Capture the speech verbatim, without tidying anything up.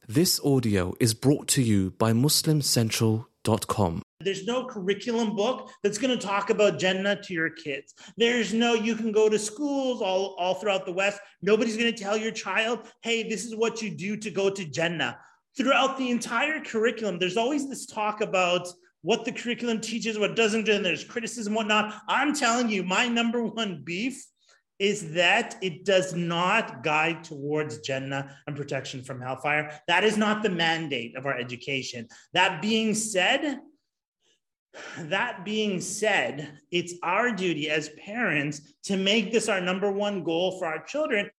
This audio is brought to you by muslim central dot com. There's no curriculum book that's going to talk about Jannah to your kids. There's no, you can go to schools all, all throughout the West. Nobody's going to tell your child, hey, this is what you do to go to Jannah. Throughout the entire curriculum, there's always this talk about what the curriculum teaches, what doesn't do, and there's criticism, whatnot. I'm telling you, my number one beef is that it does not guide towards Jannah and protection from hellfire. That is not the mandate of our education. That being said, that being said, it's our duty as parents to make this our number one goal for our children.